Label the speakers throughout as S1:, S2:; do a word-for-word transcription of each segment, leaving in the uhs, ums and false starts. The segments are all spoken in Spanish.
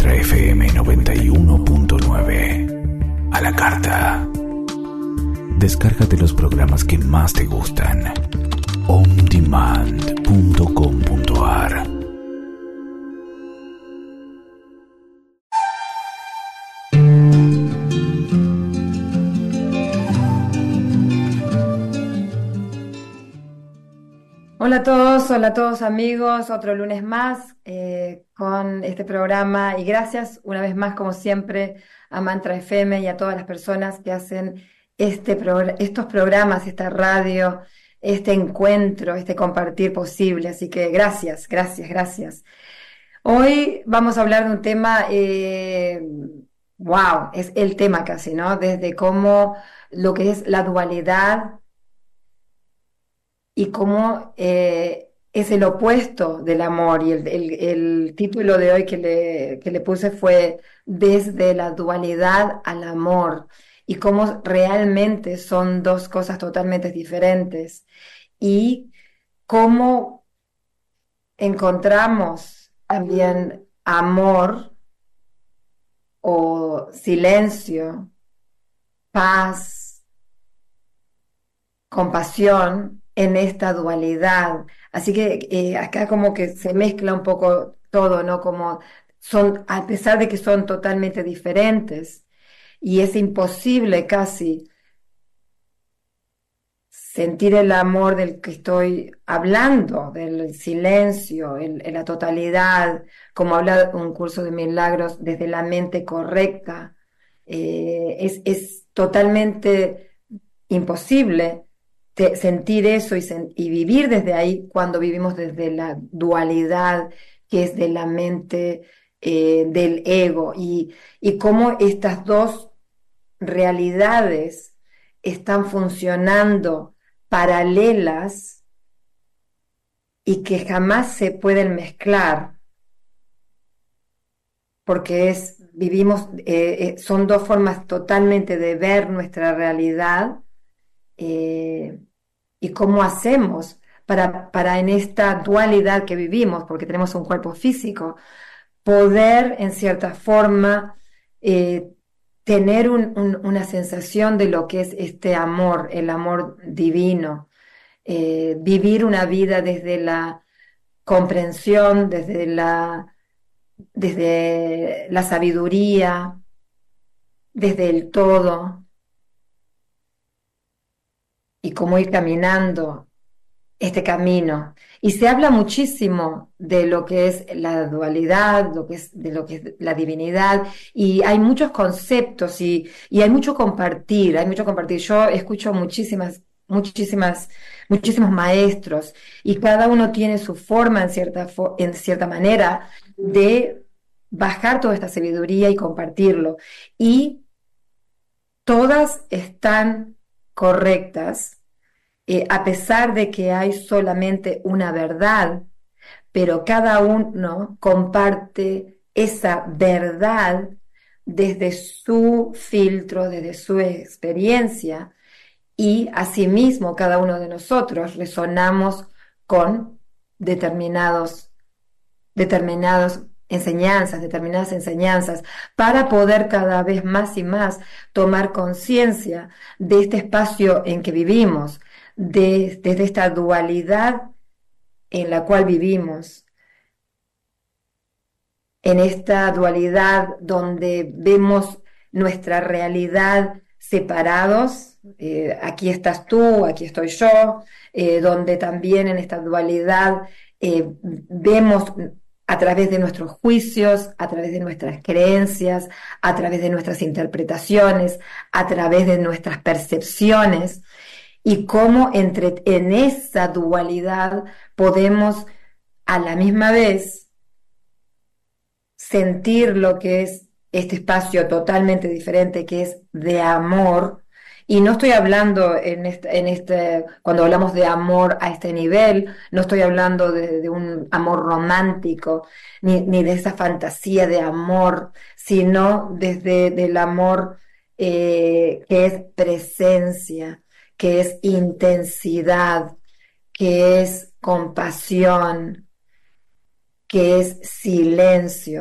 S1: Mantra F M noventa y uno punto nueve. A la carta. Descárgate los programas que más te gustan. on demand punto com punto a r.
S2: Hola a todos, hola a todos amigos, otro lunes más eh, con este programa y gracias una vez más como siempre a Mantra F M y a todas las personas que hacen este progr- estos programas, esta radio, este encuentro, este compartir posible, así que gracias, gracias, gracias. Hoy vamos a hablar de un tema, eh, wow, es el tema casi, ¿no? Desde cómo lo que es la dualidad y cómo eh, es el opuesto del amor. Y el, el- el título de hoy que le, que le puse fue Desde la dualidad al amor, y cómo realmente son dos cosas totalmente diferentes, y cómo encontramos también amor o silencio, paz, compasión en esta dualidad. Así que eh, acá como que se mezcla un poco todo, ¿no? Como son, a pesar de que son totalmente diferentes, y es imposible casi sentir el amor del que estoy hablando, del silencio, el- en la totalidad, como habla un curso de milagros, desde la mente correcta. Eh, es, es totalmente imposible te- sentir eso y, sen- y vivir desde ahí cuando vivimos desde la dualidad que es de la mente, eh, del ego, y, y cómo estas dos realidades están funcionando paralelas y que jamás se pueden mezclar, porque es, vivimos, eh, eh, son dos formas totalmente de ver nuestra realidad. eh, y cómo hacemos para, para en esta dualidad que vivimos, porque tenemos un cuerpo físico, poder en cierta forma eh, tener un- un- una sensación de lo que es este amor, el amor divino, eh, vivir una vida desde la comprensión, desde la, desde la sabiduría, desde el todo, y cómo ir caminando este camino. Y se habla muchísimo de lo que es la dualidad, lo que es, de lo que es la divinidad, y hay muchos conceptos y, y hay mucho compartir, hay mucho compartir. Yo escucho muchísimas, muchísimas, muchísimos maestros, y cada uno tiene su forma en cierta, fo- en cierta manera de bajar toda esta sabiduría y compartirlo. Y todas están correctas, eh, a pesar de que hay solamente una verdad, pero cada uno comparte esa verdad desde su filtro, desde su experiencia, y asimismo cada uno de nosotros resonamos con determinados, determinados enseñanzas, determinadas enseñanzas, para poder cada vez más y más tomar conciencia de este espacio en que vivimos, de, desde esta dualidad en la cual vivimos, en esta dualidad donde vemos nuestra realidad separados. Eh, aquí estás tú, aquí estoy yo, eh, donde también en esta dualidad eh, vemos a través de nuestros juicios, a través de nuestras creencias, a través de nuestras interpretaciones, a través de nuestras percepciones, y cómo entre, en esa dualidad podemos a la misma vez sentir lo que es este espacio totalmente diferente, que es de amor. Y no estoy hablando en este, en este, cuando hablamos de amor a este nivel, no estoy hablando de, de un amor romántico, ni, ni de esa fantasía de amor, sino desde del amor eh, que es presencia, que es intensidad, que es compasión, que es silencio.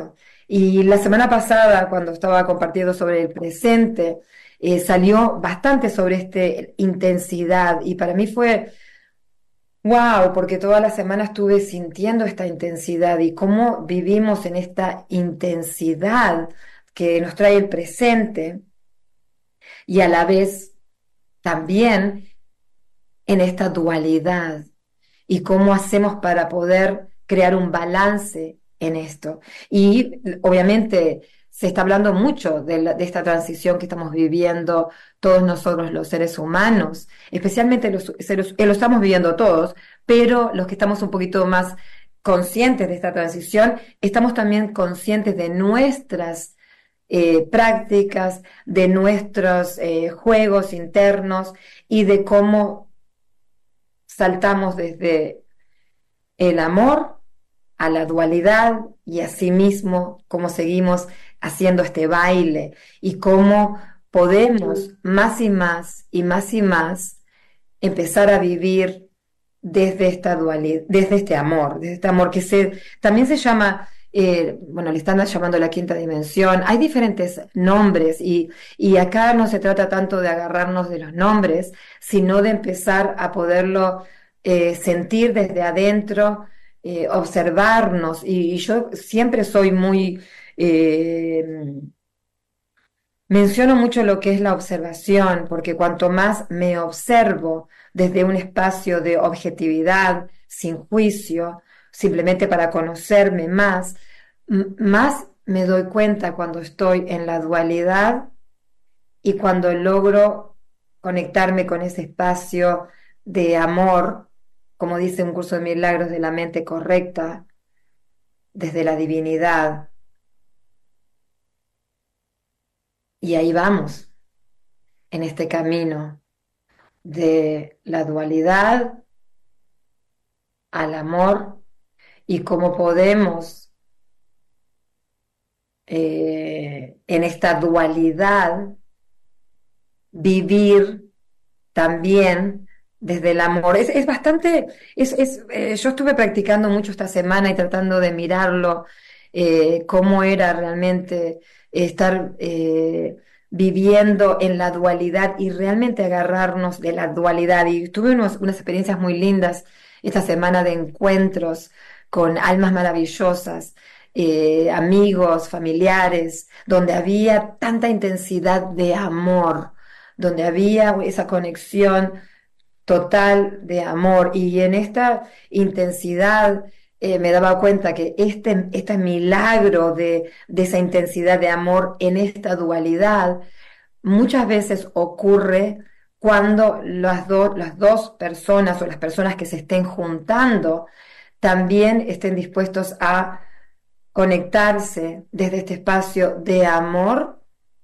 S2: Y la semana pasada, cuando estaba compartiendo sobre el presente, eh, salió bastante sobre este intensidad y para mí fue wow, porque toda la semana estuve sintiendo esta intensidad y cómo vivimos en esta intensidad que nos trae el presente y a la vez también en esta dualidad y cómo hacemos para poder crear un balance en esto. Y obviamente se está hablando mucho de, la- de esta transición que estamos viviendo todos nosotros los seres humanos, especialmente los seres, eh, lo estamos viviendo todos, pero los que estamos un poquito más conscientes de esta transición, estamos también conscientes de nuestras eh, prácticas, de nuestros eh, juegos internos y de cómo saltamos desde el amor a la dualidad y asimismo cómo seguimos haciendo este baile y cómo podemos más y más y más y más empezar a vivir desde esta dualidad, desde este amor, desde este amor que se, también se llama, eh, bueno, le están llamando la quinta dimensión, hay diferentes nombres y, y acá no se trata tanto de agarrarnos de los nombres, sino de empezar a poderlo eh, sentir desde adentro, eh, observarnos y, y yo siempre soy muy... eh, Menciono mucho lo que es la observación, porque cuanto más me observo desde un espacio de objetividad, sin juicio, simplemente para conocerme más, m- más me doy cuenta cuando estoy en la dualidad y cuando logro conectarme con ese espacio de amor, como dice un curso de milagros de la mente correcta, desde la divinidad. Y ahí vamos, en este camino de la dualidad al amor y cómo podemos eh, en esta dualidad vivir también desde el amor. Es, es bastante, es, es, eh, yo estuve practicando mucho esta semana y tratando de mirarlo, eh, cómo era realmente estar eh, viviendo en la dualidad y realmente agarrarnos de la dualidad. Y tuve unos- unas experiencias muy lindas esta semana de encuentros con almas maravillosas. eh, amigos, familiares, donde había tanta intensidad de amor, donde había esa conexión total de amor. Y en esta intensidad eh, me daba cuenta que este, este milagro de, de esa intensidad de amor en esta dualidad muchas veces ocurre cuando las, do- las dos personas o las personas que se estén juntando también estén dispuestos a conectarse desde este espacio de amor,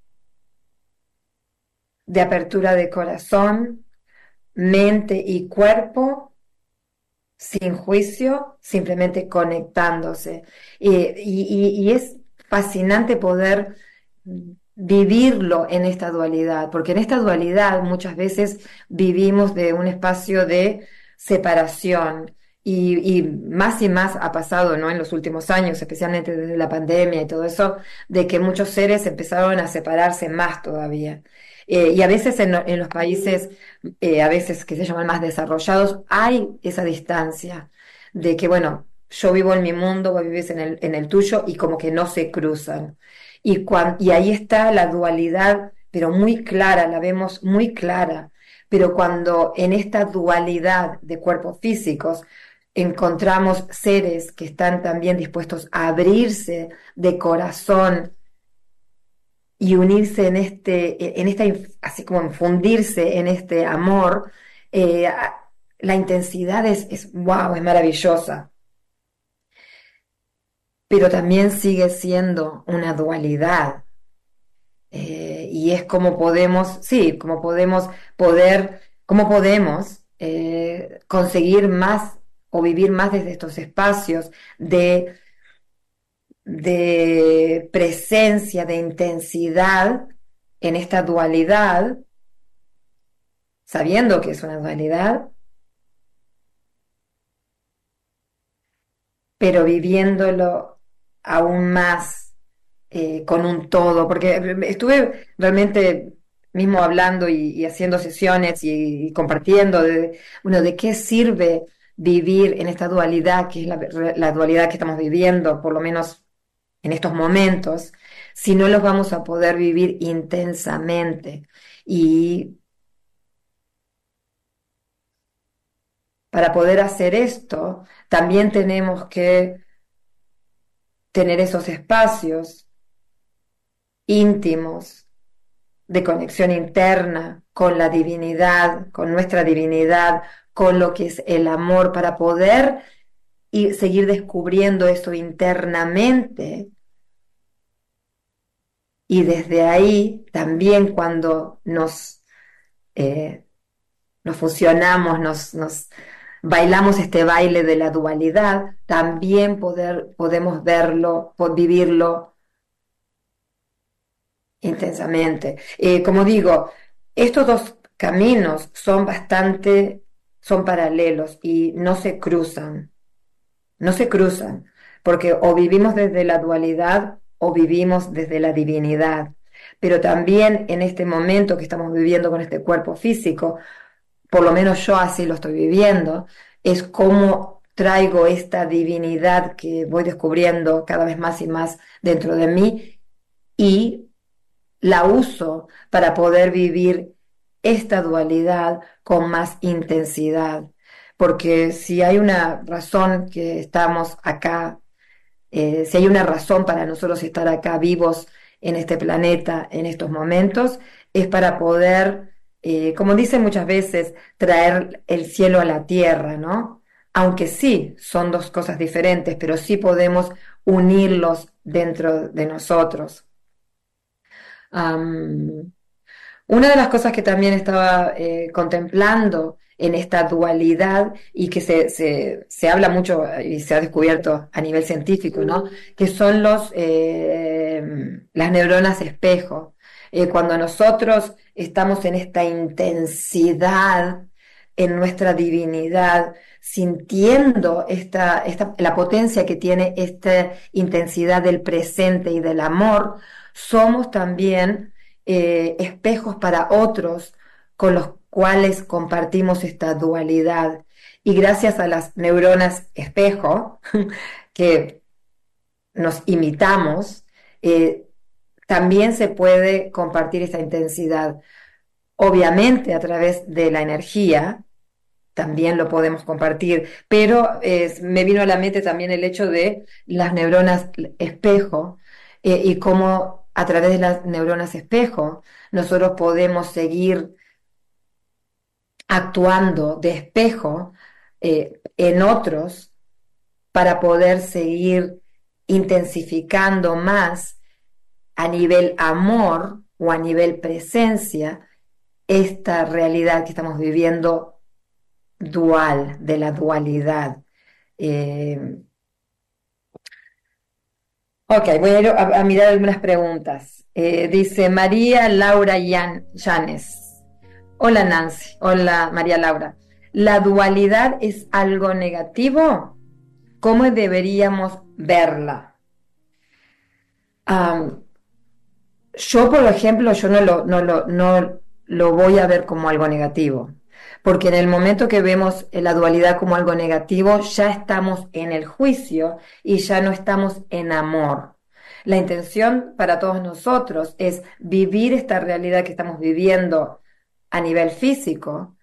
S2: de apertura de corazón, mente y cuerpo, sin juicio, simplemente conectándose. Eh, y, y- y es fascinante poder vivirlo en esta dualidad, porque en esta dualidad muchas veces vivimos de un espacio de separación. Y, y más y más ha pasado, ¿no? En los últimos años, especialmente desde la pandemia y todo eso, de que muchos seres empezaron a separarse más todavía. Eh, y a veces en, en los países eh, a veces que se llaman más desarrollados, hay esa distancia de que, bueno, yo vivo en mi mundo, vos vivís en el, en el tuyo y como que no se cruzan. Y, cuan- y ahí está la dualidad, pero muy clara, la vemos muy clara. Pero cuando en esta dualidad de cuerpos físicos encontramos seres que están también dispuestos a abrirse de corazón, y unirse en este, en esta, inf- así como infundirse en este amor, eh, a- la intensidad es, es wow, es maravillosa, pero también sigue siendo una dualidad. Eh, y es como podemos, sí, como podemos poder, cómo podemos eh, conseguir más o vivir más desde estos espacios de, de presencia, de intensidad en esta dualidad sabiendo que es una dualidad, pero viviéndolo aún más eh, con un todo, porque estuve realmente mismo hablando y, y haciendo sesiones y, y compartiendo de, bueno, de qué sirve vivir en esta dualidad, que es la, la dualidad que estamos viviendo, por lo menos en estos momentos, si no los vamos a poder vivir intensamente. Y para poder hacer esto, también tenemos que tener esos espacios íntimos de conexión interna con la divinidad, con nuestra divinidad, con lo que es el amor, para poder y seguir descubriendo eso internamente. Y desde ahí, también cuando nos, eh, nos fusionamos, nos, nos bailamos este baile de la dualidad, también poder, podemos verlo, vivirlo intensamente. Eh, como digo, estos dos caminos son bastante, son paralelos y no se cruzan, no se cruzan, porque o vivimos desde la dualidad o vivimos desde la divinidad. Pero también en este momento que estamos viviendo con este cuerpo físico, por lo menos yo así lo estoy viviendo, es como traigo esta divinidad que voy descubriendo cada vez más y más dentro de mí y la uso para poder vivir esta dualidad con más intensidad. Porque si hay una razón que estamos acá, eh, si hay una razón para nosotros estar acá vivos en este planeta, en estos momentos, es para poder, eh, como dicen muchas veces, traer el cielo a la tierra, ¿no? Aunque sí, son dos cosas diferentes, pero sí podemos unirlos dentro de nosotros. Um, una de las cosas que también estaba eh, contemplando en esta dualidad y que se, se, se habla mucho y se ha descubierto a nivel científico, ¿no? Que son los, eh, las neuronas espejo. Eh, cuando nosotros estamos en esta intensidad, en nuestra divinidad, sintiendo esta, esta, la potencia que tiene esta intensidad del presente y del amor, somos también eh, espejos para otros con los cuales compartimos esta dualidad. Y gracias a las neuronas espejo, que nos imitamos, eh, también se puede compartir esta intensidad. Obviamente a través de la energía, también lo podemos compartir, pero eh, me vino a la mente también el hecho de las neuronas espejo eh, y cómo a través de las neuronas espejo nosotros podemos seguir actuando de espejo eh, en otros para poder seguir intensificando más a nivel amor o a nivel presencia esta realidad que estamos viviendo dual, de la dualidad. Eh, ok, voy a ir a, a mirar algunas preguntas. Eh, dice María Laura Yan, Llanes. Hola Nancy, hola María Laura. ¿La dualidad es algo negativo? ¿Cómo deberíamos verla? Um, yo, por ejemplo, yo no lo, no, lo, no lo voy a ver como algo negativo. Porque en el momento que vemos la dualidad como algo negativo, ya estamos en el juicio y ya no estamos en amor. La intención para todos nosotros es vivir esta realidad que estamos viviendo a nivel físico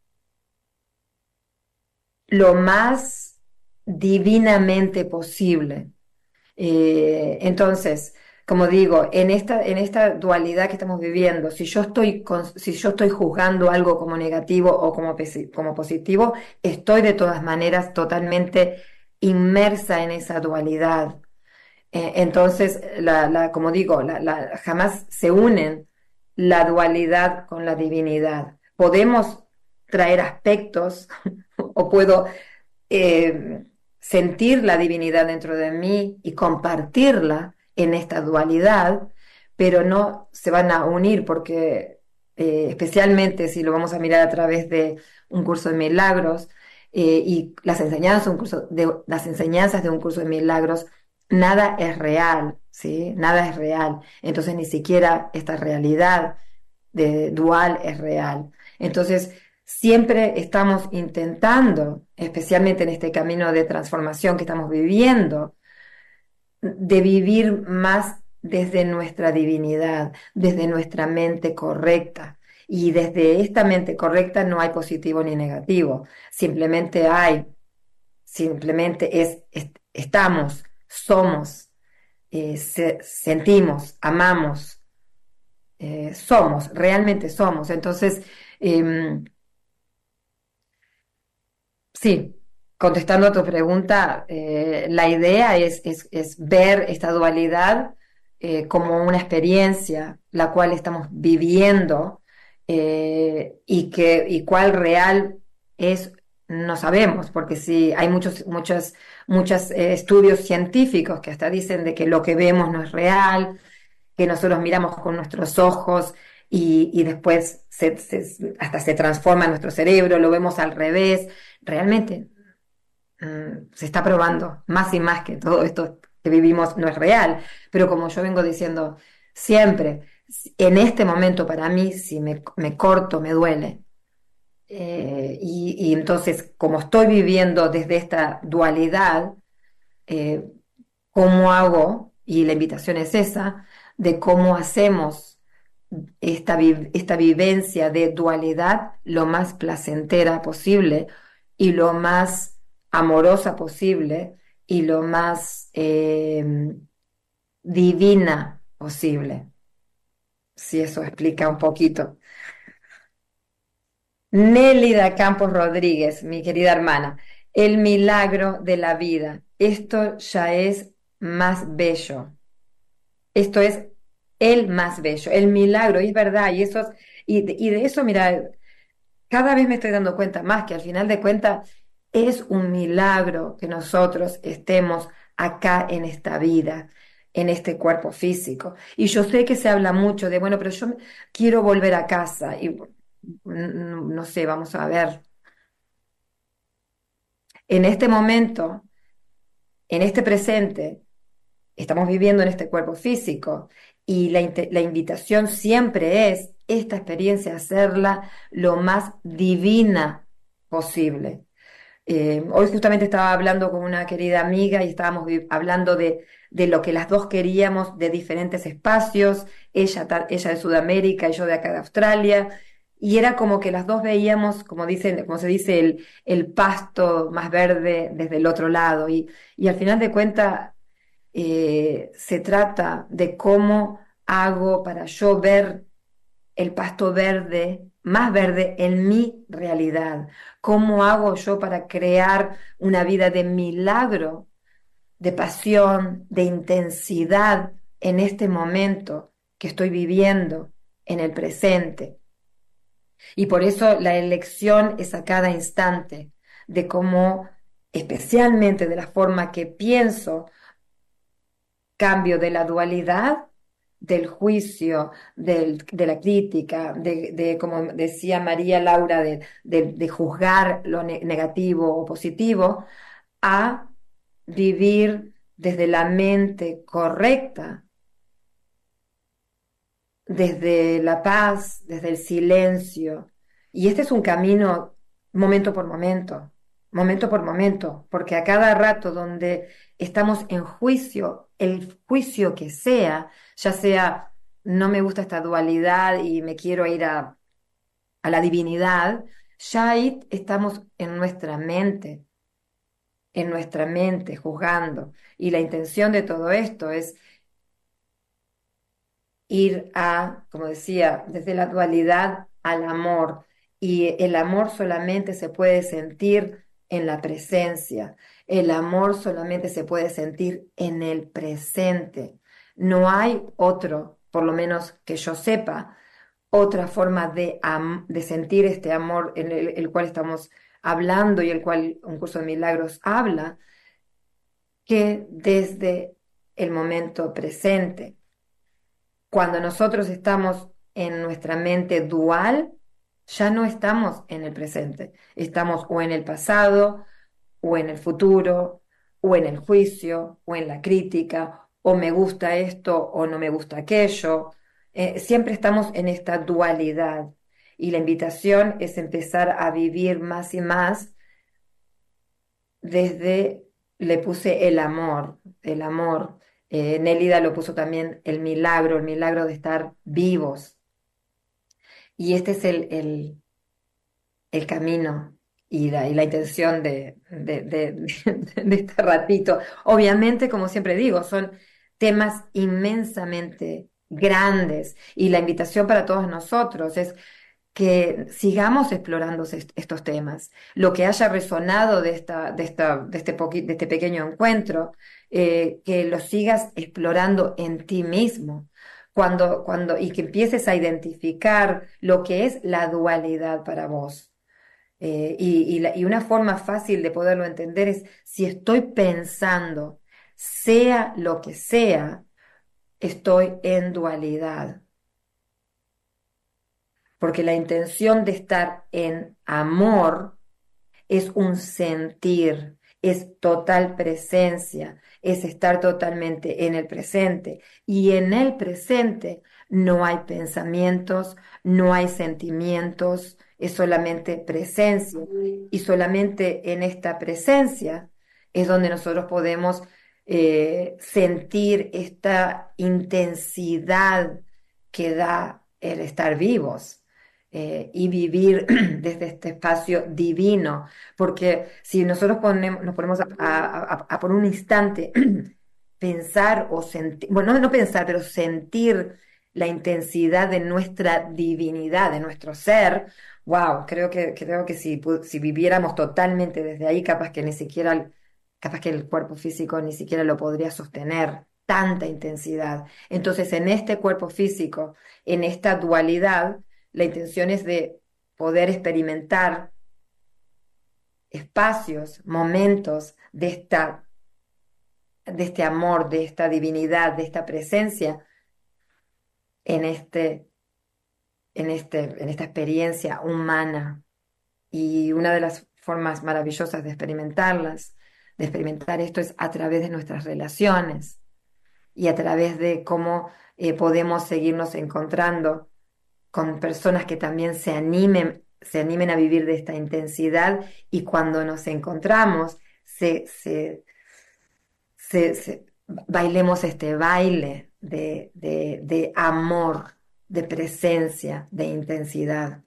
S2: lo más divinamente posible. Eh, entonces, como digo, en esta, en esta dualidad que estamos viviendo, si yo estoy, con, si yo estoy juzgando algo como negativo o como, como positivo, estoy de todas maneras totalmente inmersa en esa dualidad. Eh, entonces, la, la, como digo, la, la, jamás se unen la dualidad con la divinidad. Podemos traer aspectos o puedo eh, sentir la divinidad dentro de mí y compartirla en esta dualidad, pero no se van a unir porque eh, especialmente si lo vamos a mirar a través de un curso de milagros eh, y las enseñanzas, un curso de, las enseñanzas de un curso de milagros, nada es real, ¿sí? Nada es real. Entonces ni siquiera esta realidad de dual es real. Entonces siempre estamos intentando, especialmente en este camino de transformación que estamos viviendo, de vivir más desde nuestra divinidad, desde nuestra mente correcta. Y desde esta mente correcta no hay positivo ni negativo, simplemente hay, simplemente es, est- estamos, somos, eh, se- sentimos, amamos, eh, somos, realmente somos. Entonces, em, sí, contestando a tu pregunta, eh, la idea es, es- es ver esta dualidad eh, como una experiencia, la cual estamos viviendo, eh, y que, y cuál real es, no sabemos, porque sí, hay muchos, muchos, muchos eh, estudios científicos que hasta dicen de que lo que vemos no es real, que nosotros miramos con nuestros ojos y, y después se- se- hasta se transforma nuestro cerebro, lo vemos al revés. Realmente mm, se está probando más y más que todo esto que vivimos no es real, pero como yo vengo diciendo siempre, en este momento para mí, si me, me corto, me duele. Eh, y, y entonces, como estoy viviendo desde esta dualidad, eh, ¿cómo hago? Y la invitación es esa, de cómo hacemos esta, vi- esta vivencia de dualidad lo más placentera posible y lo más amorosa posible y lo más eh, divina posible, si eso explica un poquito. Nélida Campos Rodríguez, mi querida hermana, el milagro de la vida. Esto ya es más bello. Esto es el más bello, el milagro, y es verdad, y eso es- y de, y de eso, mira, cada vez me estoy dando cuenta más que al final de cuentas es un milagro que nosotros estemos acá en esta vida, en este cuerpo físico. Y yo sé que se habla mucho de, bueno, pero yo quiero volver a casa y mm, no sé, vamos a ver. En este momento, en este presente, estamos viviendo en este cuerpo físico y la, inte- la invitación siempre es esta experiencia, hacerla lo más divina posible. Eh, hoy justamente estaba hablando con una querida amiga y estábamos vi- hablando de, de lo que las dos queríamos de diferentes espacios, ella, ta- ella de Sudamérica y yo de acá de Australia, y era como que las dos veíamos, como dicen, como se dice, el, el pasto más verde desde el otro lado, y, y al final de cuentas eh, se trata de cómo hago para yo ver el pasto verde, más verde en mi realidad. ¿Cómo hago yo para crear una vida de milagro, de pasión, de intensidad en este momento que estoy viviendo en el presente? Y por eso la elección es a cada instante de cómo, especialmente de la forma que pienso, cambio de la dualidad, del juicio, del- de la crítica, de, de, como decía María Laura, de, de- de juzgar lo ne- negativo o positivo, a vivir desde la mente correcta, desde la paz, desde el silencio. Y este es un camino momento por momento, momento por momento, porque a cada rato donde estamos en juicio, el juicio que sea, ya sea no me gusta esta dualidad y me quiero ir a, a la divinidad, ya ahí estamos en nuestra mente, en nuestra mente juzgando. Y la intención de todo esto es ir a, como decía, desde la dualidad al amor. Y el amor solamente se puede sentir en la presencia. El amor solamente se puede sentir en el presente. No hay otro, por lo menos que yo sepa, otra forma de, am- de sentir este amor en el, el cual estamos hablando y el cual un curso de milagros habla, que desde el momento presente. Cuando nosotros estamos en nuestra mente dual, ya no estamos en el presente, estamos o en el pasado, o en el futuro, o en el juicio, o en la crítica, o me gusta esto o no me gusta aquello. Eh, siempre estamos en esta dualidad y la invitación es empezar a vivir más y más desde, le puse el amor, el amor. Eh, Nélida lo puso también el milagro, el milagro de estar vivos. Y este es el, el, el camino y la, y la intención de, de, de, de este ratito. Obviamente, como siempre digo, son temas inmensamente grandes y la invitación para todos nosotros es que sigamos explorando est- estos temas. Lo que haya resonado de, esta, de, esta, de, este, poqui- de este pequeño encuentro, eh, que lo sigas explorando en ti mismo. Cuando, cuando, y que empieces a identificar lo que es la dualidad para vos. Eh, y, y la- y una forma fácil de poderlo entender es si estoy pensando, sea lo que sea, estoy en dualidad. Porque la intención de estar en amor es un sentir, es total presencia, es estar totalmente en el presente. Y en el presente no hay pensamientos, no hay sentimientos, es solamente presencia. Y solamente en esta presencia es donde nosotros podemos eh, sentir esta intensidad que da el estar vivos. Eh, y vivir desde este espacio divino, porque si nosotros ponemos, nos ponemos a, a- a- a por un instante pensar o sentir, bueno, no, no pensar, pero sentir la intensidad de nuestra divinidad, de nuestro ser, wow, creo que, creo que si, pu- si viviéramos totalmente desde ahí, capaz que ni siquiera, capaz que el cuerpo físico ni siquiera lo podría sostener, tanta intensidad. Entonces, en este cuerpo físico, en esta dualidad, la intención es de poder experimentar espacios, momentos de esta, de este amor, de esta divinidad, de esta presencia en este, en este, en esta experiencia humana. Y una de las formas maravillosas de experimentarlas, de experimentar esto es a través de nuestras relaciones y a través de cómo eh, podemos seguirnos encontrando con personas que también se animen, se animen a vivir de esta intensidad y cuando nos encontramos, se, se, se- se- bailemos este baile de, de, de amor, de presencia, de intensidad.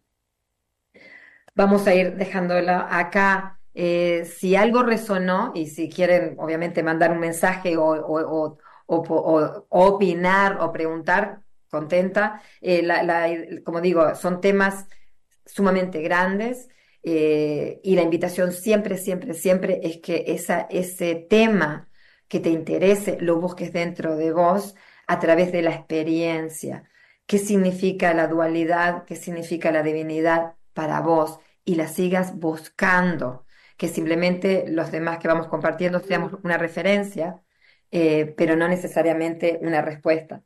S2: Vamos a ir dejándola acá. Eh, si algo resonó y si quieren, obviamente, mandar un mensaje o, o- o- o po- o- o opinar o preguntar, contenta. Eh, la- la- como digo, son temas sumamente grandes eh, y la invitación siempre, siempre, siempre es que esa, ese tema que te interese lo busques dentro de vos a través de la experiencia. ¿Qué significa la dualidad? ¿Qué significa la divinidad para vos? Y la sigas buscando, que simplemente los demás que vamos compartiendo seamos una referencia, eh, pero no necesariamente una respuesta.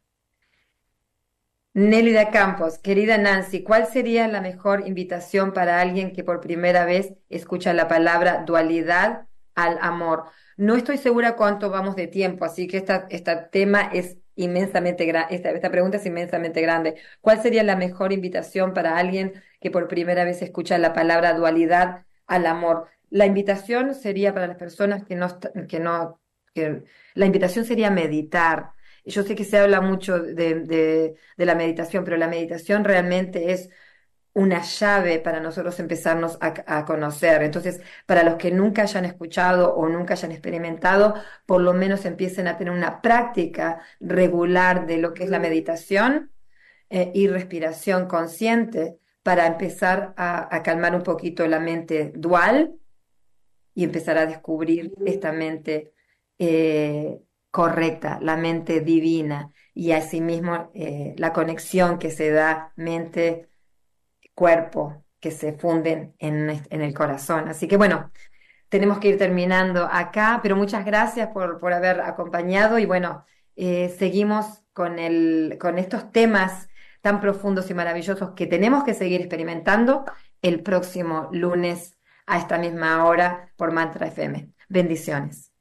S2: Nélida Campos, querida Nancy, ¿cuál sería la mejor invitación para alguien que por primera vez escucha la palabra dualidad al amor? No estoy segura cuánto vamos de tiempo, así que esta, este tema es inmensamente grande, esta, esta pregunta es inmensamente grande. ¿Cuál sería la mejor invitación para alguien que por primera vez escucha la palabra dualidad al amor? La invitación sería para las personas que no, est- que no, que la invitación sería meditar. Yo sé que se habla mucho de, de de la meditación, pero la meditación realmente es una llave para nosotros empezarnos a, a conocer. Entonces, para los que nunca hayan escuchado o nunca hayan experimentado, por lo menos empiecen a tener una práctica regular de lo que es la meditación eh, y respiración consciente para empezar a, a calmar un poquito la mente dual y empezar a descubrir esta mente eh, correcta, la mente divina y asimismo eh, la conexión que se da mente-cuerpo que se funden en, en el corazón. Así que bueno, tenemos que ir terminando acá, pero muchas gracias por, por haber acompañado y bueno, eh, seguimos con el, con estos temas tan profundos y maravillosos que tenemos que seguir experimentando el próximo lunes a esta misma hora por Mantra F M. Bendiciones.